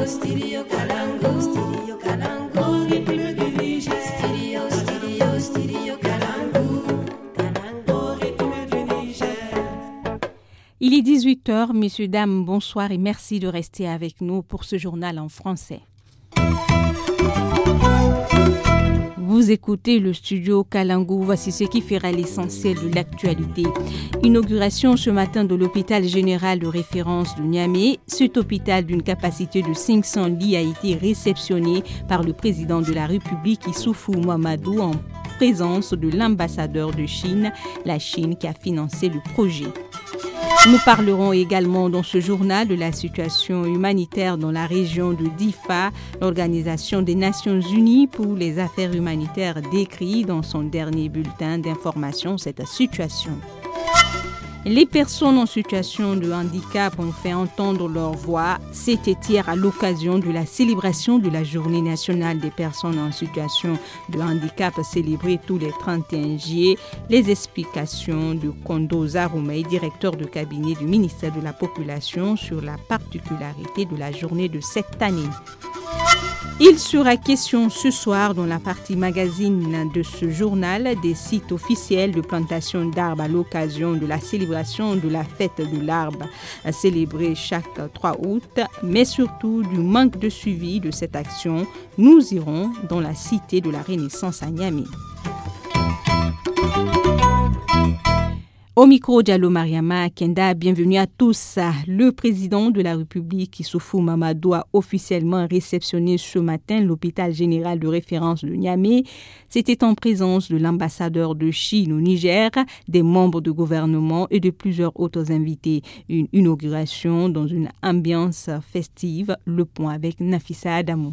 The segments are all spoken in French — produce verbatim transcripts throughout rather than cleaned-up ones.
Studio Kalangu, Studio Kalangu, rythme du Niger. Studio, studio, studio Kalangu, Kalangu, rythme du Niger. Il est dix-huit heures, messieurs, dames, bonsoir et merci de rester avec nous pour ce journal en français. Vous écoutez le studio Kalangu, voici ce qui fera l'essentiel de l'actualité. Inauguration ce matin de l'hôpital général de référence de Niamey. Cet hôpital d'une capacité de cinq cents lits a été réceptionné par le président de la République Issoufou Mahamadou en présence de l'ambassadeur de Chine, la Chine qui a financé le projet. Nous parlerons également dans ce journal de la situation humanitaire dans la région de Difa. L'Organisation des Nations Unies pour les affaires humanitaires décrit dans son dernier bulletin d'information cette situation. Les personnes en situation de handicap ont fait entendre leur voix. C'était hier à l'occasion de la célébration de la Journée nationale des personnes en situation de handicap célébrée tous les trente et un juillet. Les explications de Kondo Zaroumei, directeur de cabinet du ministère de la Population, sur la particularité de la journée de cette année. Il sera question ce soir dans la partie magazine de ce journal des sites officiels de plantation d'arbres à l'occasion de la célébration de la fête de l'arbre célébrée chaque trois août, mais surtout du manque de suivi de cette action. Nous irons dans la cité de la Renaissance à Niamey. Au micro, Diallo Mariama Kenda, bienvenue à tous. Le président de la République, Issoufou Mahamadou, a officiellement réceptionné ce matin l'hôpital général de référence de Niamey. C'était en présence de l'ambassadeur de Chine au Niger, des membres du gouvernement et de plusieurs autres invités. Une inauguration dans une ambiance festive. Le point avec Nafissa Adamou.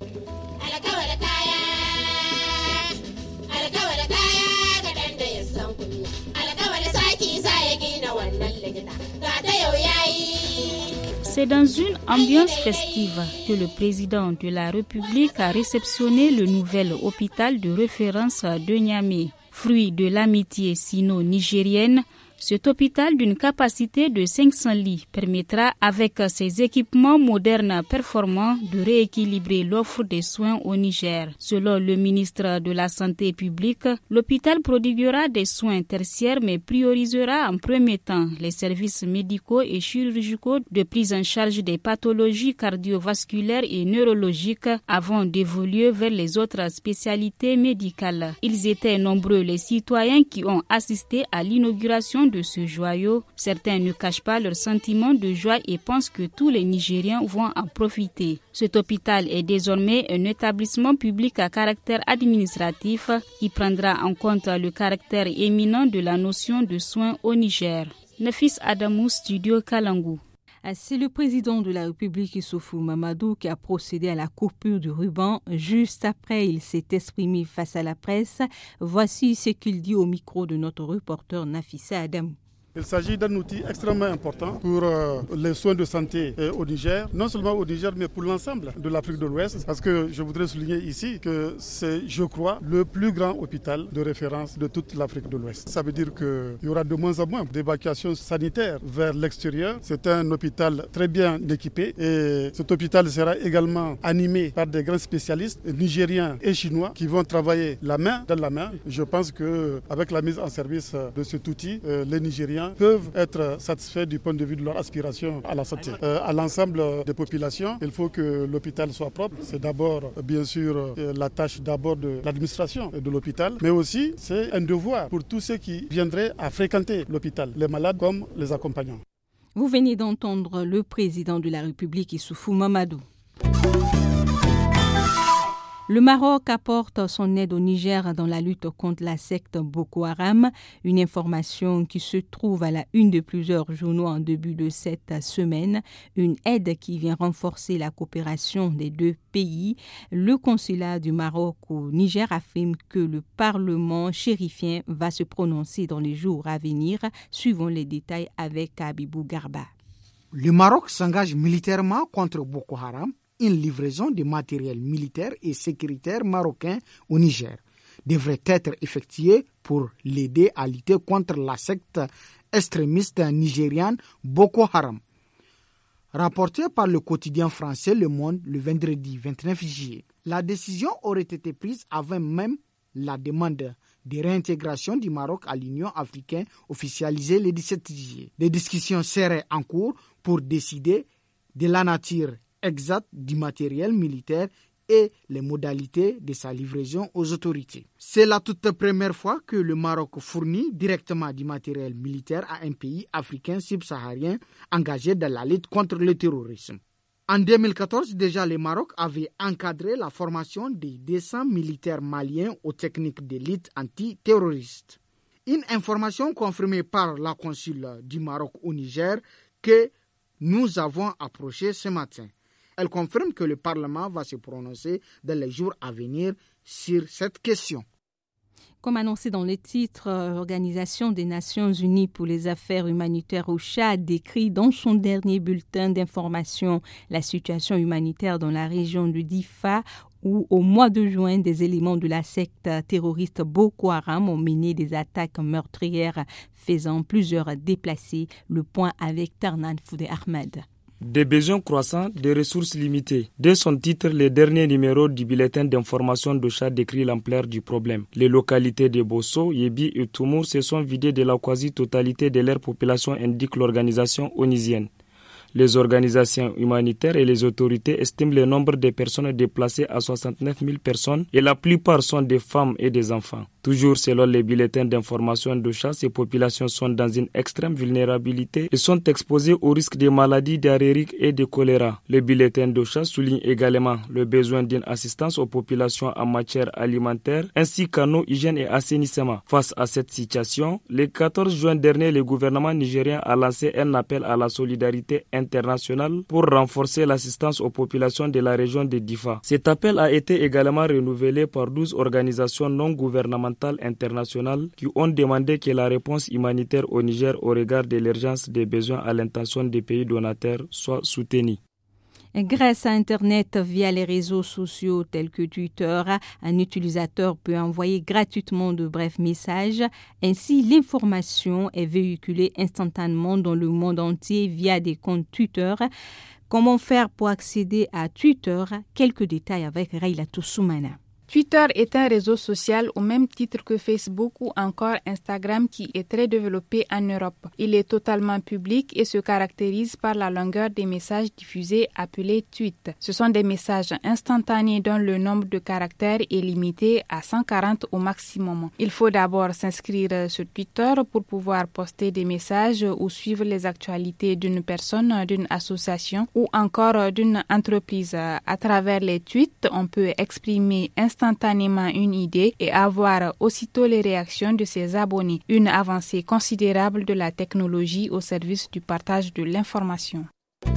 C'est dans une ambiance festive que le président de la République a réceptionné le nouvel hôpital de référence de Niamey. Fruit de l'amitié sino-nigérienne, cet hôpital d'une capacité de cinq cents lits permettra, avec ses équipements modernes performants, de rééquilibrer l'offre des soins au Niger. Selon le ministre de la Santé publique, l'hôpital prodiguera des soins tertiaires mais priorisera en premier temps les services médicaux et chirurgicaux de prise en charge des pathologies cardiovasculaires et neurologiques avant d'évoluer vers les autres spécialités médicales. Ils étaient nombreux les citoyens qui ont assisté à l'inauguration de ce joyau. Certains ne cachent pas leur sentiment de joie et pensent que tous les Nigériens vont en profiter. Cet hôpital est désormais un établissement public à caractère administratif qui prendra en compte le caractère éminent de la notion de soins au Niger. Nafis Adamou, Studio Kalangu. C'est le président de la République, Issoufou Mahamadou, qui a procédé à la coupure du ruban. Juste après, il s'est exprimé face à la presse. Voici ce qu'il dit au micro de notre reporter Nafissa Adamou. Il s'agit d'un outil extrêmement important pour euh, les soins de santé euh, au Niger, non seulement au Niger, mais pour l'ensemble de l'Afrique de l'Ouest, parce que je voudrais souligner ici que c'est, je crois, le plus grand hôpital de référence de toute l'Afrique de l'Ouest. Ça veut dire qu'il y aura de moins en moins d'évacuations sanitaires vers l'extérieur. C'est un hôpital très bien équipé et cet hôpital sera également animé par des grands spécialistes nigériens et chinois qui vont travailler la main dans la main. Je pense qu'avec la mise en service de cet outil, euh, les Nigériens peuvent être satisfaits du point de vue de leur aspiration à la santé. Euh, à l'ensemble des populations, il faut que l'hôpital soit propre. C'est d'abord, bien sûr, euh, la tâche d'abord de l'administration de l'hôpital, mais aussi c'est un devoir pour tous ceux qui viendraient à fréquenter l'hôpital, les malades comme les accompagnants. Vous venez d'entendre le président de la République, Issoufou Mahamadou. Le Maroc apporte son aide au Niger dans la lutte contre la secte Boko Haram, une information qui se trouve à la une de plusieurs journaux en début de cette semaine, une aide qui vient renforcer la coopération des deux pays. Le consulat du Maroc au Niger affirme que le Parlement chérifien va se prononcer dans les jours à venir. Suivons les détails avec Abibou Garba. Le Maroc s'engage militairement contre Boko Haram. Une livraison de matériel militaire et sécuritaire marocain au Niger devrait être effectuée pour l'aider à lutter contre la secte extrémiste nigériane Boko Haram. rapporté par le quotidien français Le Monde le vendredi vingt-neuf juillet. La décision aurait été prise avant même la demande de réintégration du Maroc à l'Union africaine officialisée le dix-sept juillet. Des discussions seraient en cours pour décider de la nature exacte du matériel militaire et les modalités de sa livraison aux autorités. C'est la toute première fois que le Maroc fournit directement du matériel militaire à un pays africain subsaharien engagé dans la lutte contre le terrorisme. En deux mille quatorze, déjà, le Maroc avait encadré la formation des deux cents militaires maliens aux techniques de lutte antiterroriste. Une information confirmée par la consule du Maroc au Niger que nous avons approchée ce matin. Elle confirme que le Parlement va se prononcer dans les jours à venir sur cette question. Comme annoncé dans le titre, l'Organisation des Nations Unies pour les affaires humanitaires au Tchad décrit dans son dernier bulletin d'information la situation humanitaire dans la région de Difa où, au mois de juin, des éléments de la secte terroriste Boko Haram ont mené des attaques meurtrières faisant plusieurs déplacés. Le point avec Tarnan Foudé Ahmed. Des besoins croissants, des ressources limitées. Dès son titre, le dernier numéro du bulletin d'information de Tchad décrit l'ampleur du problème. Les localités de Bosso, Yébi et Toumour se sont vidées de la quasi-totalité de leur population, indique l'organisation onisienne. Les organisations humanitaires et les autorités estiment le nombre de personnes déplacées à soixante-neuf mille personnes et la plupart sont des femmes et des enfants. Toujours selon les bulletins d'information de Tchad, ces populations sont dans une extrême vulnérabilité et sont exposées au risque de maladies diarrhéiques et de choléra. Le bulletin de Tchad souligne également le besoin d'une assistance aux populations en matière alimentaire ainsi qu'en eau, hygiène et assainissement. Face à cette situation, le quatorze juin dernier, le gouvernement nigérien a lancé un appel à la solidarité internationale pour renforcer l'assistance aux populations de la région de Difa. Cet appel a été également renouvelé par douze organisations non gouvernementales internationales qui ont demandé que la réponse humanitaire au Niger au regard de l'urgence des besoins à l'intention des pays donateurs soit soutenue. Grâce à Internet, via les réseaux sociaux tels que Twitter, un utilisateur peut envoyer gratuitement de brefs messages. Ainsi, l'information est véhiculée instantanément dans le monde entier via des comptes Twitter. Comment faire pour accéder à Twitter? Quelques détails avec Raila Toussoumana. Twitter est un réseau social au même titre que Facebook ou encore Instagram qui est très développé en Europe. Il est totalement public et se caractérise par la longueur des messages diffusés appelés tweets. Ce sont des messages instantanés dont le nombre de caractères est limité à cent quarante au maximum. Il faut d'abord s'inscrire sur Twitter pour pouvoir poster des messages ou suivre les actualités d'une personne, d'une association ou encore d'une entreprise. À travers les tweets, on peut exprimer instantanément instantanément une idée et avoir aussitôt les réactions de ses abonnés. Une avancée considérable de la technologie au service du partage de l'information.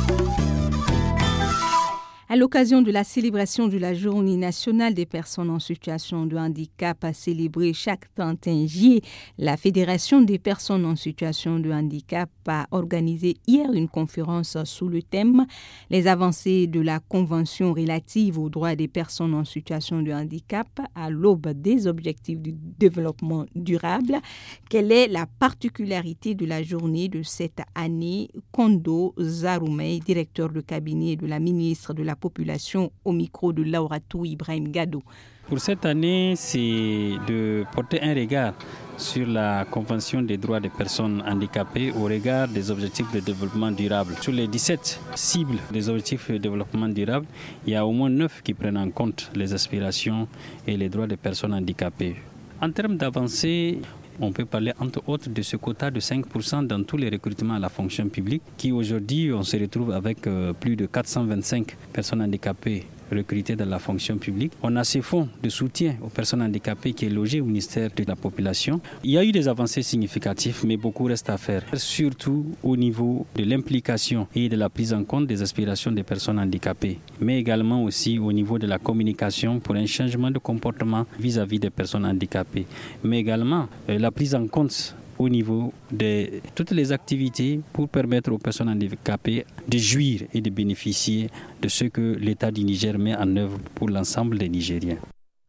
À l'occasion de la célébration de la Journée nationale des personnes en situation de handicap à célébrer chaque trente et un juillet, la Fédération des personnes en situation de handicap a organisé hier une conférence sous le thème « Les avancées de la Convention relative aux droits des personnes en situation de handicap à l'aube des objectifs du développement durable ». Quelle est la particularité de la journée de cette année? Kondo Zaroumei, directeur de cabinet de la ministre de la Population, au micro de Lauratou Ibrahim Gado. Pour cette année, c'est de porter un regard sur la Convention des droits des personnes handicapées au regard des objectifs de développement durable. Sur les dix-sept cibles des objectifs de développement durable, il y a au moins neuf qui prennent en compte les aspirations et les droits des personnes handicapées. En termes d'avancée, on peut parler entre autres de ce quota de cinq pour cent dans tous les recrutements à la fonction publique qui aujourd'hui on se retrouve avec euh, plus de quatre cent vingt-cinq personnes handicapées recrutées dans la fonction publique. On a ces fonds de soutien aux personnes handicapées qui est logé au ministère de la Population. Il y a eu des avancées significatives mais beaucoup reste à faire, surtout au niveau de l'implication et de la prise en compte des aspirations des personnes handicapées, mais également aussi au niveau de la communication pour un changement de comportement vis-à-vis des personnes handicapées, mais également euh, la prise en compte au niveau de toutes les activités pour permettre aux personnes handicapées de jouir et de bénéficier de ce que l'État du Niger met en œuvre pour l'ensemble des Nigériens.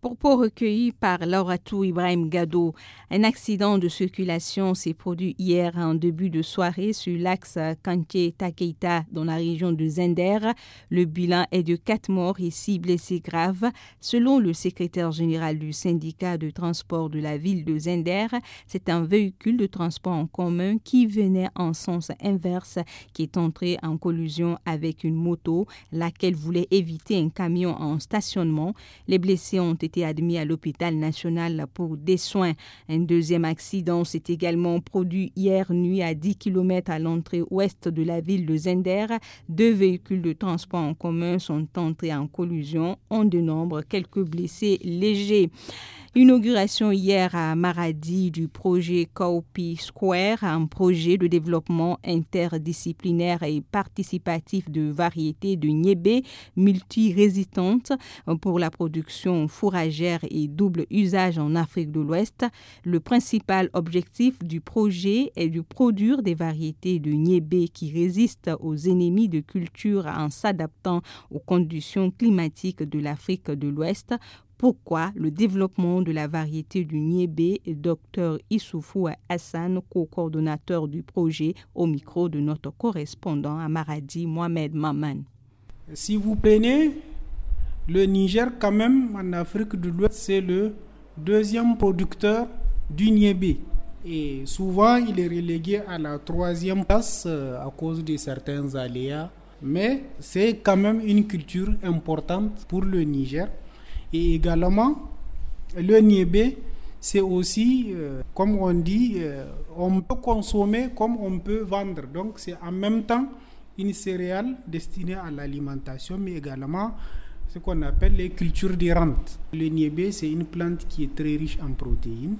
Propos recueillis par Lauratou Ibrahim Gado. Un accident de circulation s'est produit hier en début de soirée sur l'axe Kanché-Takeita dans la région de Zender. Le bilan est de quatre morts et six blessés graves. Selon le secrétaire général du syndicat de transport de la ville de Zender, c'est un véhicule de transport en commun qui venait en sens inverse qui est entré en collision avec une moto, laquelle voulait éviter un camion en stationnement. Les blessés ont été été admis à l'hôpital national pour des soins. Un deuxième accident s'est également produit hier nuit à dix kilomètres à l'entrée ouest de la ville de Zender. Deux véhicules de transport en commun sont entrés en collision. On dénombre quelques blessés légers. Inauguration hier à Maradi du projet Kaupi Square, un projet de développement interdisciplinaire et participatif de variétés de niébé multirésistantes pour la production fourragère et double usage en Afrique de l'Ouest. Le principal objectif du projet est de produire des variétés de niébé qui résistent aux ennemis de culture en s'adaptant aux conditions climatiques de l'Afrique de l'Ouest. Pourquoi le développement de la variété du niébé, Dr Issoufou Hassan, co-coordonnateur du projet, au micro de notre correspondant à Maradi, Mohamed Maman. Si vous prenez le Niger, quand même, en Afrique de l'Ouest, c'est le deuxième producteur du niébé. Et souvent, il est relégué à la troisième place à cause de certains aléas. Mais c'est quand même une culture importante pour le Niger. Et également, le niébé, c'est aussi, euh, comme on dit, euh, on peut consommer comme on peut vendre. Donc, c'est en même temps une céréale destinée à l'alimentation, mais également ce qu'on appelle les cultures de rente. Le niébé, c'est une plante qui est très riche en protéines.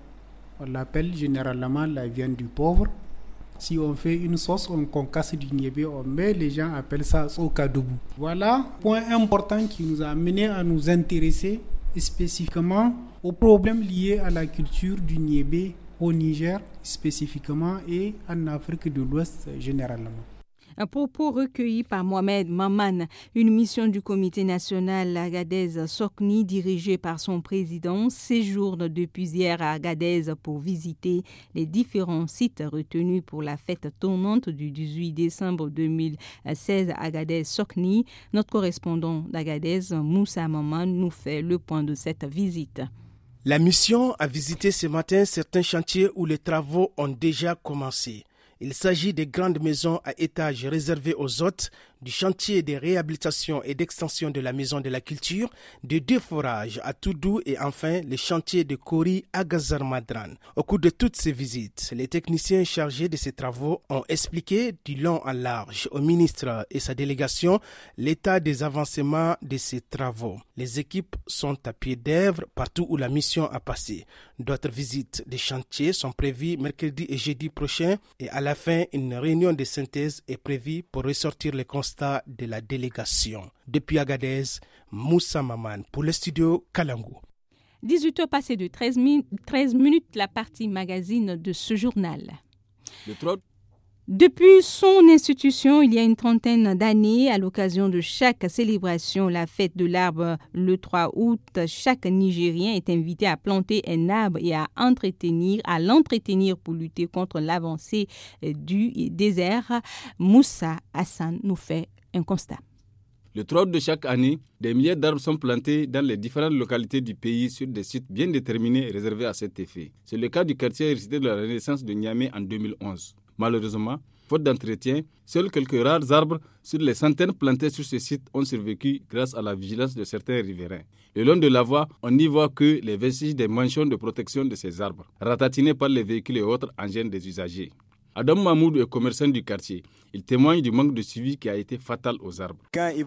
On l'appelle généralement la viande du pauvre. Si on fait une sauce, on concasse du niébé, on met, les gens appellent ça sokadoubou. Voilà, point important qui nous a amené à nous intéresser spécifiquement aux problèmes liés à la culture du niébé au Niger spécifiquement et en Afrique de l'Ouest généralement. Un propos recueilli par Mohamed Maman, une mission du comité national Agadez-Sokni dirigée par son président séjourne depuis hier à Agadez pour visiter les différents sites retenus pour la fête tournante du dix-huit décembre deux mille seize à Agadez-Sokni. Notre correspondant d'Agadez, Moussa Maman, nous fait le point de cette visite. La mission a visité ce matin certains chantiers où les travaux ont déjà commencé. Il s'agit des grandes maisons à étages réservées aux hôtes, du chantier de réhabilitation et d'extension de la maison de la culture, de deux forages à Toudou et enfin les chantiers de Kori à Gazar-Madran. Au cours de toutes ces visites, les techniciens chargés de ces travaux ont expliqué du long en large au ministre et sa délégation l'état des avancements de ces travaux. Les équipes sont à pied d'œuvre partout où la mission a passé. D'autres visites des chantiers sont prévues mercredi et jeudi prochain et à la fin, une réunion de synthèse est prévue pour ressortir les constats de la délégation. Depuis Agadez, Moussa Maman pour le studio Kalangu. dix-huit heures passées de treize minutes, la partie magazine de ce journal. Le trois... Depuis son institution, il y a une trentaine d'années, à l'occasion de chaque célébration, la fête de l'arbre le trois août, chaque Nigérien est invité à planter un arbre et à entretenir, à l'entretenir pour lutter contre l'avancée du désert. Moussa Hassan nous fait un constat. Le trois août de chaque année, des milliers d'arbres sont plantés dans les différentes localités du pays sur des sites bien déterminés réservés à cet effet. C'est le cas du quartier récité de la Renaissance de Niamey en deux mille onze. Malheureusement, faute d'entretien, seuls quelques rares arbres sur les centaines plantés sur ce site ont survécu grâce à la vigilance de certains riverains. Le long de la voie, on n'y voit que les vestiges des manchons de protection de ces arbres, ratatinés par les véhicules et autres engins des usagers. Adam Mahmoud est commerçant du quartier. Il témoigne du manque de suivi qui a été fatal aux arbres.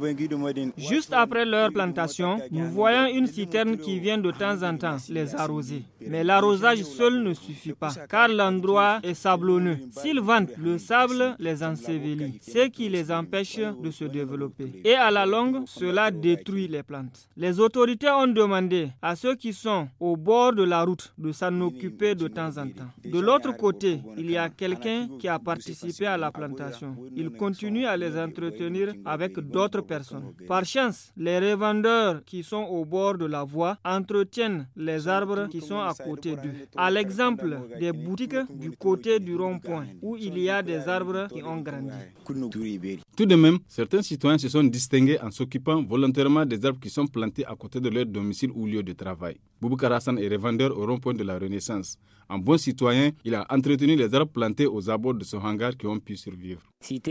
Juste après leur plantation, nous voyons une citerne qui vient de temps en temps les arroser. Mais l'arrosage seul ne suffit pas, car l'endroit est sablonneux. S'ils vantent, le sable les ensevelit, ce qui les empêche de se développer. Et à la longue, cela détruit les plantes. Les autorités ont demandé à ceux qui sont au bord de la route de s'en occuper de temps en temps. De l'autre côté, il y a quelqu'un citoyen qui a participé à la plantation. Il continue à les entretenir avec d'autres personnes. Par chance, les revendeurs qui sont au bord de la voie entretiennent les arbres qui sont à côté d'eux. À l'exemple des boutiques du côté du rond-point où il y a des arbres qui ont grandi. Tout de même, certains citoyens se sont distingués en s'occupant volontairement des arbres qui sont plantés à côté de leur domicile ou lieu de travail. Boubacar Hassan est revendeur au rond-point de la Renaissance. En bon citoyen, il a entretenu les arbres plantés aux abords de son hangar qui ont pu survivre.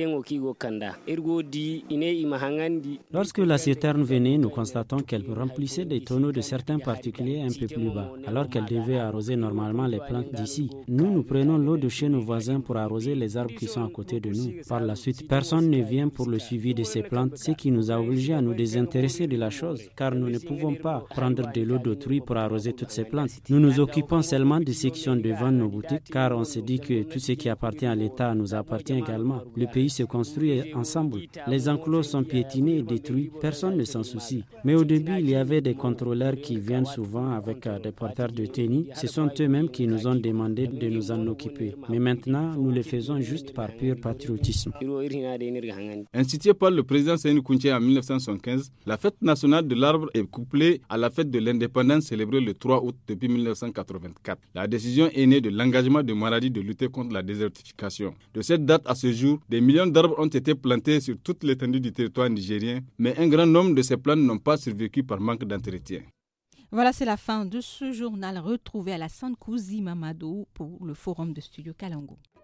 Lorsque la citerne venait, nous constatons qu'elle remplissait des tonneaux de certains particuliers un peu plus bas, alors qu'elle devait arroser normalement les plantes d'ici. Nous, nous prenons l'eau de chez nos voisins pour arroser les arbres qui sont à côté de nous. Par la suite, personne ne vient pour le suivi de ces plantes, ce qui nous a obligés à nous désintéresser de la chose, car nous ne pouvons pas prendre de l'eau d'autrui pour arroser toutes ces plantes. Nous nous occupons seulement des sections devant nos boutiques, car on se dit que tout ce qui appartient à l'État nous appartient également. Le pays se construit ensemble. Les enclos sont piétinés et détruits, personne ne s'en soucie. Mais au début, il y avait des contrôleurs qui viennent souvent avec des porteurs de tennis. Ce sont eux-mêmes qui nous ont demandé de nous en occuper. Mais maintenant, nous le faisons juste par pur patriotisme. Instituée par le président Sékou Touré en mille neuf cent soixante-quinze, la fête nationale de l'arbre est couplée à la fête de l'indépendance célébrée le trois août depuis mille neuf cent quatre-vingt-quatre. La décision est née de l'engagement de Maradi de lutter contre la désertification. De cette date à ce jour, des millions d'arbres ont été plantés sur toute l'étendue du territoire nigérien, mais un grand nombre de ces plantes n'ont pas survécu par manque d'entretien. Voilà, c'est la fin de ce journal retrouvé à la Sainte Kouzi Mamadou pour le forum de Studio Kalangu.